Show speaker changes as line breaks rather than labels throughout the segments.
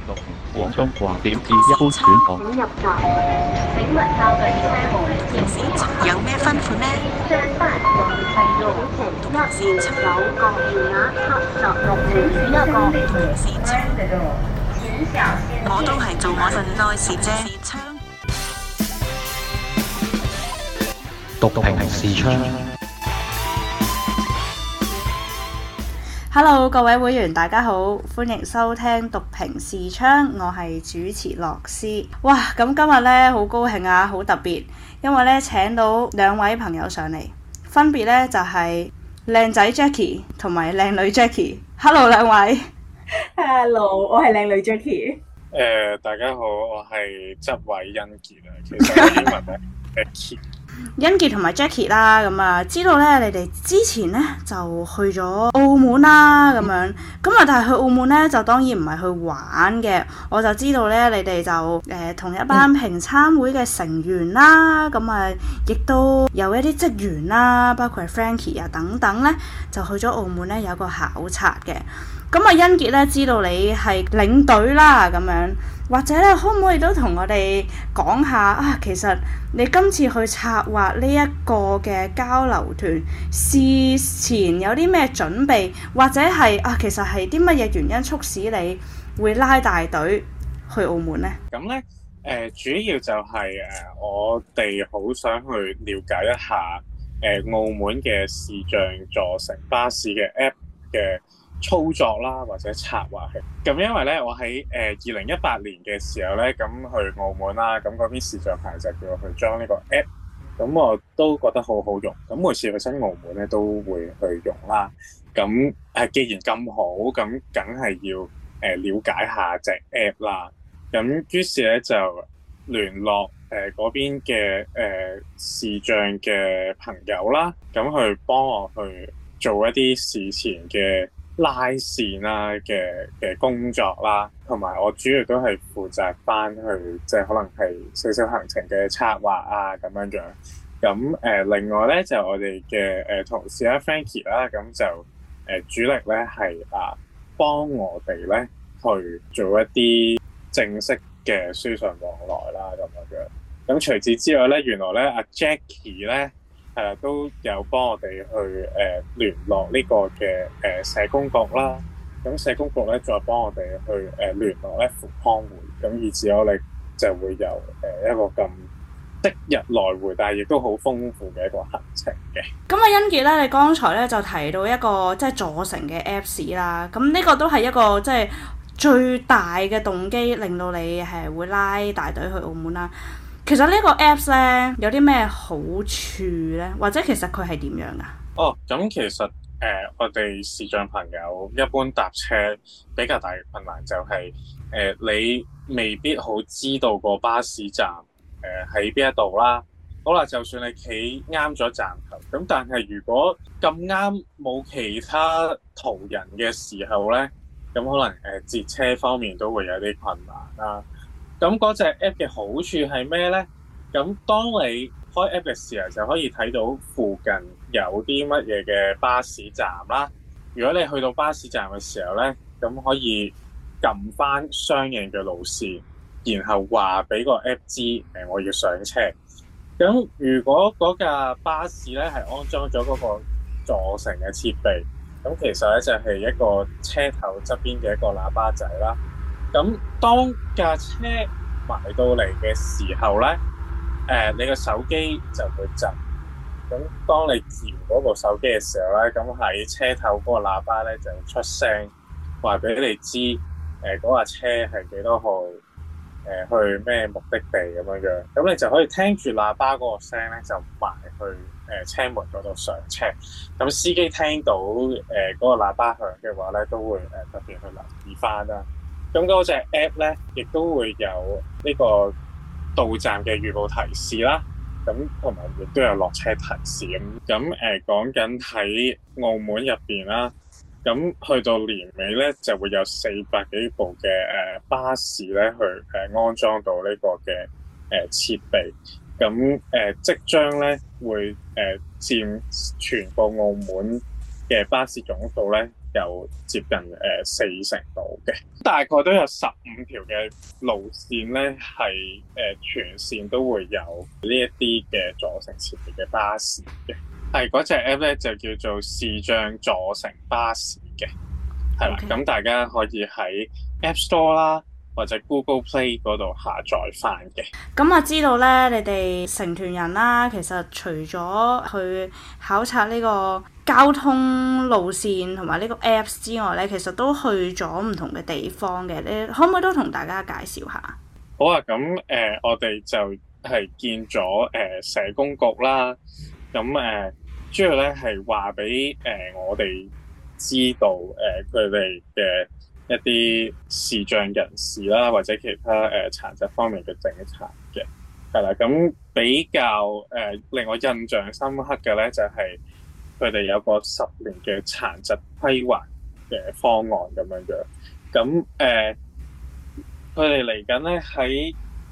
廣東話點至一般選項。
請入閘。請問校對車務
有咩吩咐呢？
上班黃係路程1有個餘額76請選一個
我都係做我份內事啫。
讀屏視窗。
Hello， 各位會員大家好，歡迎收聽讀屏視窗，我係主持樂師。哇，咁今日咧好高興啊，好特別，因為咧請到兩位朋友上嚟，分別咧就係靚仔 Jackie 同埋靚女 Jackie。Hello， 兩位。
Hello， 我係靚女 Jackie。
大家好，我係執位欣傑啊。其實我英文咧，Jackie。
欣傑同埋 Jackie 啦，咁啊，知道咧你哋之前咧就去咗澳門啦，咁樣，咁啊，但係去澳門咧就當然唔係去玩嘅，我就知道咧你哋就同一班評參會嘅成員啦，咁啊，亦都有一啲職員啦，包括係 Frankie 啊等等咧，就去咗澳門咧有個考察嘅。咁啊，欣傑咧知道你係領隊啦，咁樣，或者咧可唔可以都同我哋講下啊？其實你今次去策劃呢一個嘅交流團，事前有啲咩準備，或者係啊，其實係啲乜嘢原因促使你會拉大隊去澳門呢？
咁咧，主要就係我哋好想去了解一下澳門嘅視像助乘巴士嘅 App 嘅操作啦，或者策劃嘅。咁因為咧，我喺2018年嘅時候咧，咁去澳門啦，咁嗰邊視像牌就叫我去裝呢個 app， 咁我都覺得好好用。咁每次去新澳門咧，都會去用啦。咁既然咁好，咁梗係要了解下隻 app 啦。咁於是咧就聯絡嗰邊嘅視像嘅朋友啦，咁去幫我去做一啲事前嘅拉線啦嘅工作啦，同埋我主要都係負責翻去即係可能係少少行程嘅策劃啊咁樣樣。咁另外咧就我哋嘅同事啦 Frankie 啦，咁就主力咧係幫我哋咧去做一啲正式嘅書信往來啦咁樣樣。咁除此之外咧，原來咧阿 Jackie 咧都有幫我哋去聯絡呢個嘅社工局啦，咁社工局咧再幫我哋去聯絡咧扶康會，咁以至我哋就會有一個咁即日來回，但係亦都好豐富嘅一個行程嘅。
咁啊，欣傑咧，你剛才咧就提到一個即係助乘嘅 Apps 啦，咁呢個都係一個即係最大嘅動機，令到你係會拉大隊去澳門啦。其實呢個 Apps 咧有啲咩好處咧，或者其實佢係點樣噶？
咁其實我哋視像朋友一般搭車比較大嘅困難就係你未必好知道個巴士站喺邊一度啦。好啦，就算你企啱咗站頭，咁但係如果咁啱冇其他途人嘅時候咧，咁可能截車方面都會有啲困難啦。咁嗰隻 app 嘅好處係咩咧？咁當你開 app 嘅時候，就可以睇到附近有啲乜嘢嘅巴士站啦。如果你去到巴士站嘅時候咧，咁可以撳翻相應嘅路線，然後話俾個 app 知我要上車。咁如果嗰架巴士咧係安裝咗嗰個助乘嘅設備，咁其實咧就係一個車頭側邊嘅一個喇叭仔啦。咁當架車埋到嚟嘅時候咧，你個手機就會震。咁當你搖嗰部手機嘅時候咧，咁喺車頭嗰個喇叭咧就出聲，話俾你知嗰架車係幾多號，去咩目的地咁樣樣。咁你就可以聽住喇叭嗰個聲咧，就埋去車門嗰度上車。咁司機聽到嗰個喇叭響嘅話咧，都會特別去留意翻啦。咁嗰隻 app 咧，亦都會有呢個到站嘅預報提示啦。咁同埋亦都有落車提示咁。講緊喺澳門入邊啦，咁去到年尾咧就會有400幾部嘅巴士咧去安裝到呢個嘅設備。咁即將咧會佔全個澳門嘅巴士總數咧夠接近40%到嘅，大概都有15條嘅路線咧係全線都會有呢一啲嘅左乘設備嘅巴士嘅。係嗰隻 app 咧就叫做視障左乘巴士嘅，係啦。咁大家可以喺 App Store 啦，或者 Google Play 嗰度下載翻嘅。
咁我知道咧，你哋成團人啦，其實除咗去考察呢個交通路線同埋呢個 Apps 之外咧，其實都去咗唔同嘅地方嘅。你可唔可以都同大家介紹下？
好啊，咁我哋就係見咗社工局啦。咁主要咧係話俾我哋知道佢哋嘅一啲視障人士啦，或者其他殘疾方面嘅政策嘅，係啦。咁比較令我印象深刻嘅咧，就係佢哋有個10年嘅殘疾規劃嘅方案咁樣樣。咁佢哋嚟緊咧喺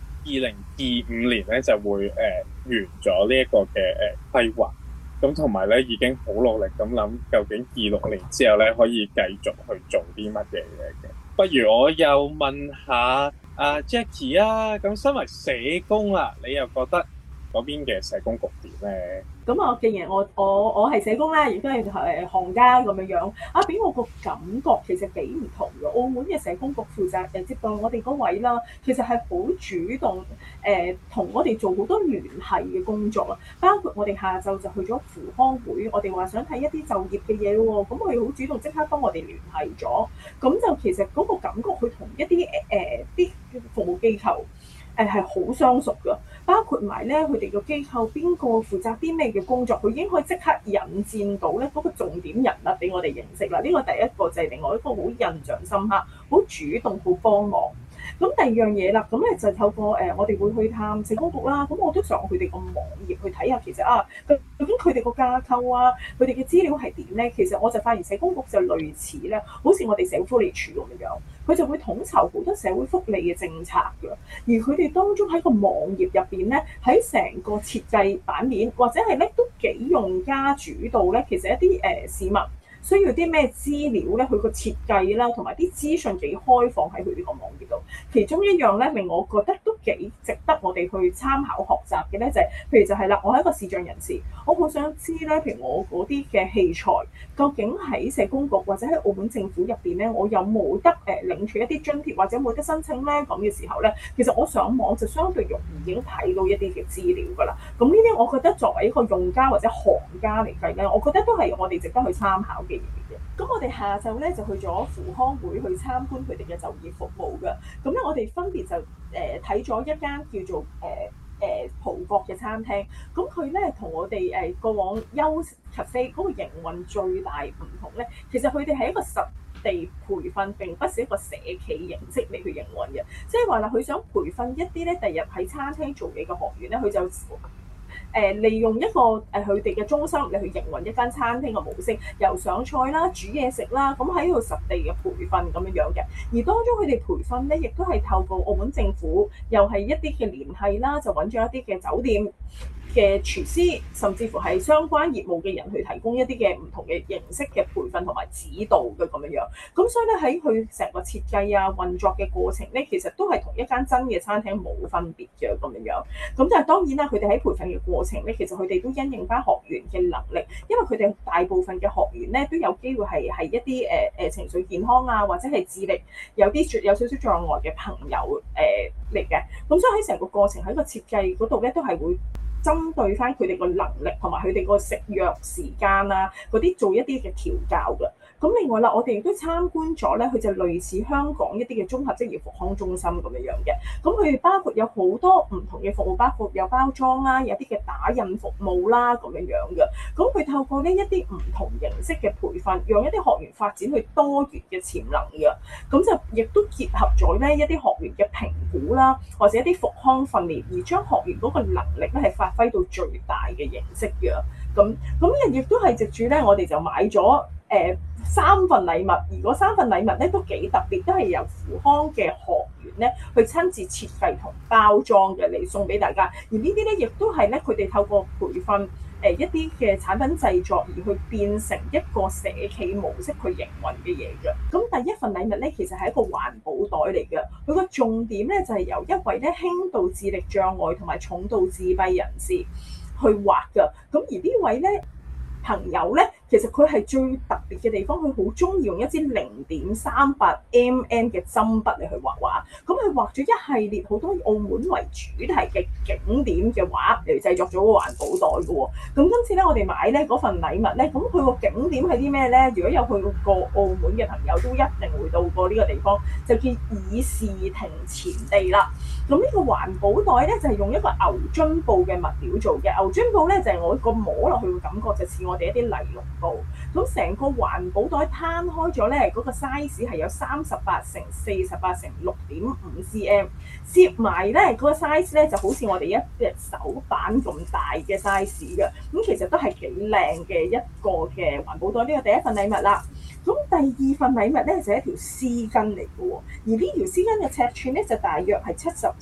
2025年咧就會完咗呢一個嘅規劃。咁同埋咧已經好努力咁諗，究竟26年之後咧可以繼續去做啲乜嘢嘅？不如我又問下阿 Jackie 啊，咁身為社工啦，你又覺得嗰邊嘅社工局點咧？
咁啊，既然我係社工啦，亦都係行家咁樣樣，俾我個感覺其實幾唔同嘅。澳門嘅社工局負責接待我哋嗰位啦，其實係好主動同我哋做好多聯繫嘅工作啊。包括我哋下晝就去咗扶康會，我哋話想睇一啲就業嘅嘢喎，咁佢好主動即刻幫我哋聯繫咗。咁就其實嗰個感覺，佢同一啲啲服務機構係好相熟㗎。包括埋咧，佢哋個機構邊個負責啲咩嘅工作，佢已經可以即刻引薦到咧嗰個重點人物俾我哋認識啦。呢個第一個就係另外一個好印象深刻、好主動、好幫忙。咁第二樣嘢啦，咁咧就透過我哋會去探社工局啦。咁我都上佢哋個網頁去睇下，其實究竟佢哋個架構啊，佢哋嘅資料係點咧？其實我就發現社工局就類似咧，好似我哋社會福利署咁樣，佢就會統籌好多社會福利嘅政策㗎。而佢哋當中喺個網頁入邊咧，喺成個設計版面或者係咧都幾用家主導咧。其實一啲市民需要啲咩資料咧？佢個設計啦，同埋啲資訊幾開放喺佢哋個網頁度。其中一樣咧，令我覺得都幾值得我哋去參考學習嘅咧，就係譬如就係啦，我係一個視障人士，我好想知咧，譬如我嗰啲嘅器材，究竟喺社工局或者喺澳門政府入邊咧，我有冇得領取一啲津貼，或者冇得申請咧？咁嘅時候咧，其實我上網就相對容易已經睇到一啲嘅資料㗎啦。咁呢啲我覺得作為一個用家或者行家嚟計咧，我覺得都係我哋值得去參考嘅嘢嘅。咁我哋下晝咧就去咗扶康會去參觀佢哋嘅就業服務㗎。咁咧我哋分別就睇咗一間叫做葡國嘅餐廳。咁佢咧同我哋過往優 cafe 嗰個營運最大唔同咧，其實佢哋係一個實地培訓，並不是一個社企形式嚟去營運嘅。即係話啦，佢想培訓一啲咧第日喺餐廳做嘢嘅學員咧，佢就利用一個佢哋嘅中心嚟去營運一間餐廳嘅模式，由上菜啦、煮嘢食啦，咁喺度實地嘅培訓咁樣樣嘅。而當中佢哋培訓咧，亦都係透過澳門政府，又係一啲嘅聯繫啦，就揾咗一啲嘅酒店嘅廚師，甚至乎係相關業務嘅人去提供一啲嘅唔同嘅形式嘅培訓同埋指導嘅咁樣樣。咁所以咧喺佢成個設計啊、運作嘅過程咧，其實都係同一間真嘅餐廳冇分別嘅咁樣樣。咁但係當然啦，佢哋喺培訓嘅過程咧，其實佢哋都因應翻學員嘅能力，因為佢哋大部分嘅學員咧都有機會係一啲情緒健康啊，或者係智力有少少障礙嘅朋友嚟嘅。咁所以喺成個過程喺個設計嗰度咧，都係會針對翻佢哋個能力同埋佢哋個食藥時間啊嗰啲做一啲嘅調教㗎。咁另外啦，我哋亦都參觀咗咧，佢就類似香港一啲嘅綜合職業復康中心咁樣樣嘅。咁佢哋包括有好多唔同嘅服務，包括有包裝啦，有啲嘅打印服務啦咁樣樣嘅。咁佢透過呢一啲唔同形式嘅培訓，讓一啲學員發展去多元嘅潛能嘅。咁就亦都結合咗咧一啲學員嘅評估啦，或者一啲復康訓練，而將學員嗰個能力咧係發揮到最大嘅形式嘅。咁亦都係藉住咧，我哋就買咗3份禮物，而嗰3份禮物咧都幾特別，都係由扶康嘅學員咧去親自設計同包裝嘅嚟送俾大家。而呢啲咧亦都係咧佢哋透過培訓一啲嘅產品製作而去變成一個社企模式去營運嘅嘢嘅。咁第一份禮物咧，其實係一個環保袋嚟嘅，佢個重點咧就係由一位咧輕度智力障礙同埋重度自閉人士去畫㗎。咁而呢位咧朋友咧，其實佢係最特別嘅地方，佢好中意用一支0.38mm 嘅針筆嚟去畫畫。咁佢畫咗一系列好多澳門為主題嘅景點嘅畫嚟製作咗個環保袋嘅喎。咁今次咧，我哋買咧嗰份禮物咧，咁佢個景點係啲咩咧？如果有去過澳門嘅朋友，都一定會到過呢個地方，就叫議事亭前地啦。咁呢個環保袋咧就係用一個牛津布嘅物料做嘅。牛津布咧就係我個摸落去嘅感覺就似我哋一啲尼龍布。咁成個環保袋攤開咗咧，嗰個 size 係有38×48×6.5cm， 摺埋咧嗰個 size 咧就好似我哋一隻手板咁大嘅 size 嘅。咁其實都係幾靚嘅一個嘅環保袋。呢個第一份禮物啦。咁第二份禮物咧就係一條絲巾嚟嘅喎，而呢條絲巾嘅尺寸咧就大約係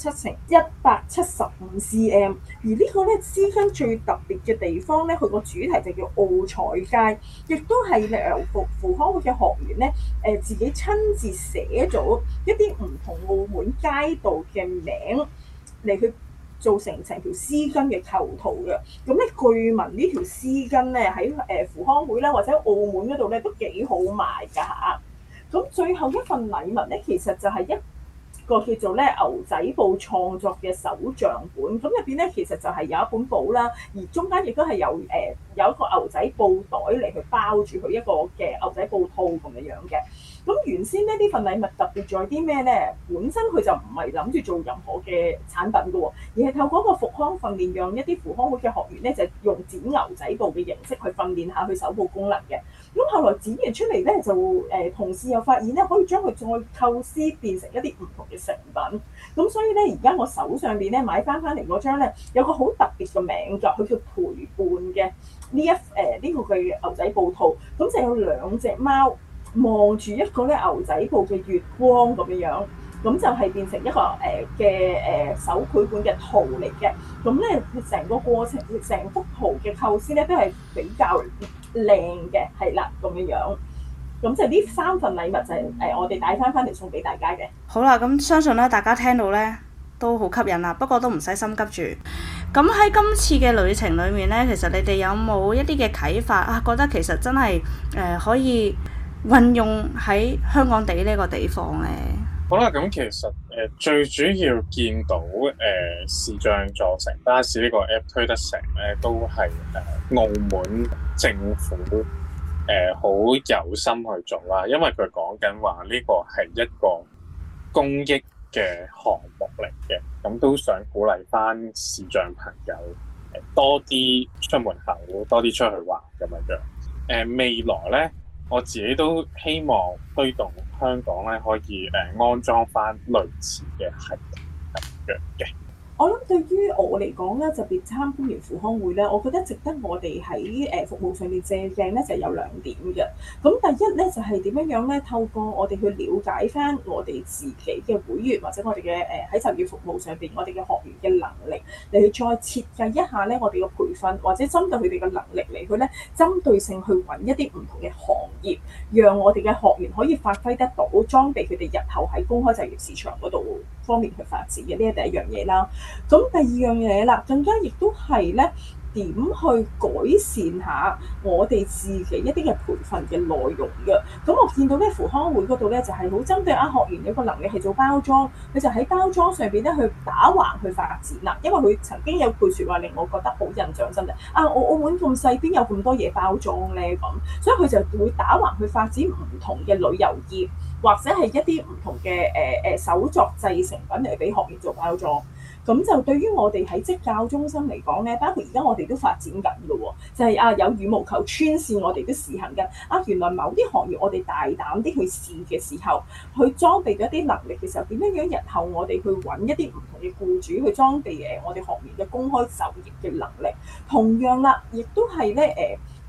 77×175cm， 而呢個咧絲巾最特別嘅地方咧，佢個主題就叫澳彩街，亦都係由扶康會嘅學員咧自己親自寫咗一啲唔同澳門街道嘅名嚟去做成條絲巾嘅構圖嘅。咁咧據聞呢條絲巾咧喺扶康會啦或者澳門嗰度咧都幾好賣㗎嚇。咁最後一份禮物咧，其實就係一個叫做咧牛仔布創作嘅手帳本。咁入邊咧其實就係有一本簿啦，而中間亦都係有一個牛仔布袋嚟去包住佢一個嘅牛仔布套咁樣嘅。咁原先咧呢份禮物特別在啲咩咧？本身佢就唔係諗住做任何嘅產品嘅喎，而係透過一個復康訓練，讓一啲扶康會嘅學員咧就用剪牛仔布嘅形式去訓練下佢手部功能嘅。咁後來剪完出嚟咧，就同事又發現咧可以將佢再構思變成一啲唔同嘅成品。咁所以咧而家我手上邊咧買翻嚟嗰張咧有個好特別嘅名㗎，佢叫陪伴嘅呢個嘅牛仔布套。咁就有兩隻貓望住一個咧牛仔布嘅月光咁樣，咁就係變成一個手繪本嘅圖嚟嘅。咁咧成個過程，成幅圖嘅構思咧都係比較靚嘅，係啦咁樣。咁就呢三份禮物就係我哋帶翻嚟送俾大家嘅。
好啦，咁相信咧大家聽到咧都好吸引啦，不過都唔使心急住。咁喺今次嘅旅程裏面咧，其實你哋有冇一啲嘅啟發啊？覺得其實真係可以運用喺香港地呢個地方咧。
好啦，咁其實最主要見到視障助乘巴士呢個 app 推得成咧，都係澳門政府好有心去做啦。因為佢講緊話呢個係一個公益嘅項目嚟嘅，咁都想鼓勵翻視障朋友多啲出門口，多啲出去玩咁樣。未來咧，我自己都希望推動香港咧可以安裝翻類似嘅系統咁樣嘅。
我諗對於我嚟講咧，特別參觀完扶康會咧，我覺得值得我哋喺服務上面借鏡咧，就係有兩點嘅。咁第一咧就係點樣咧？透過我哋去了解翻我哋自己嘅會員或者我哋嘅喺就業服務上邊我哋嘅學員嘅能力，嚟去再設計一下咧我哋嘅培訓，或者針對佢哋嘅能力嚟去咧針對性去揾一啲唔同嘅行業，讓我哋嘅學員可以發揮得到，裝備佢哋日後喺公開就業市場嗰度方面去發展嘅。呢係第一樣嘢啦。咁第二樣嘢啦，更加亦都係咧點去改善下我哋自己一啲嘅培訓嘅內容嘅。咁我見到咧扶康會嗰度咧就係好針對學員有個能力係做包裝，佢就喺包裝上邊咧去打橫去發展啦。因為佢曾經有句説話令我覺得好印象深刻，我澳門咁細，邊有咁多嘢包裝咧咁，所以佢就會打橫去發展唔同嘅旅遊業，或者係一啲唔同嘅手作製成品嚟俾學員做包裝。咁就對於我哋喺職教中心嚟講咧，包括而家我哋都發展緊嘅喎，就係有羽毛球穿線，我哋都試行緊。原來某啲行業我哋大膽啲去試嘅時候，去裝備咗一啲能力嘅時候，點樣日後我哋去揾一啲唔同嘅僱主去裝備我哋學員嘅公開就業嘅能力。同樣啦，亦都係咧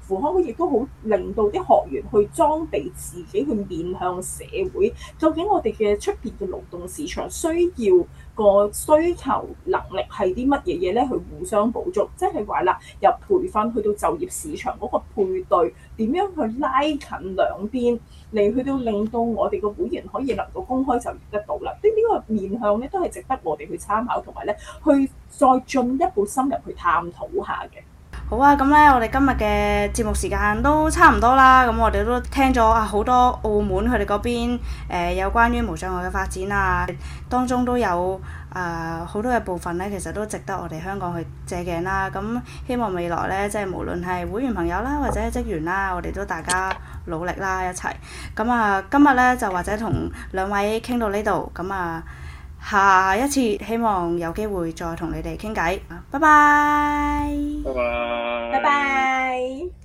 扶康亦都好令到啲學員去裝備自己去面向社會。究竟我哋嘅出邊嘅勞動市場需要個需求能力係啲乜嘢嘢咧？去互相補足，即係話啦，由培訓去到就業市場嗰個配對，點樣去拉近兩邊嚟去到令到我哋嘅會員可以能夠公開就業得到啦。呢個面向咧都係值得我哋去參考，同埋咧去再進一步深入去探討下嘅。
好啊，咁咧我哋今日嘅節目時間都差唔多啦，咁我哋都聽咗好多澳門佢哋嗰邊有關於無障礙嘅發展啊，當中都有好多嘅部分咧，其實都值得我哋香港去借鏡啦。咁希望未來咧，即係無論係會員朋友啦，或者係職員啦，我哋都大家努力啦，一齊。咁今日咧就或者同兩位傾到呢度，咁下一次希望有機會再同你哋傾偈。拜拜。
拜拜。
拜拜。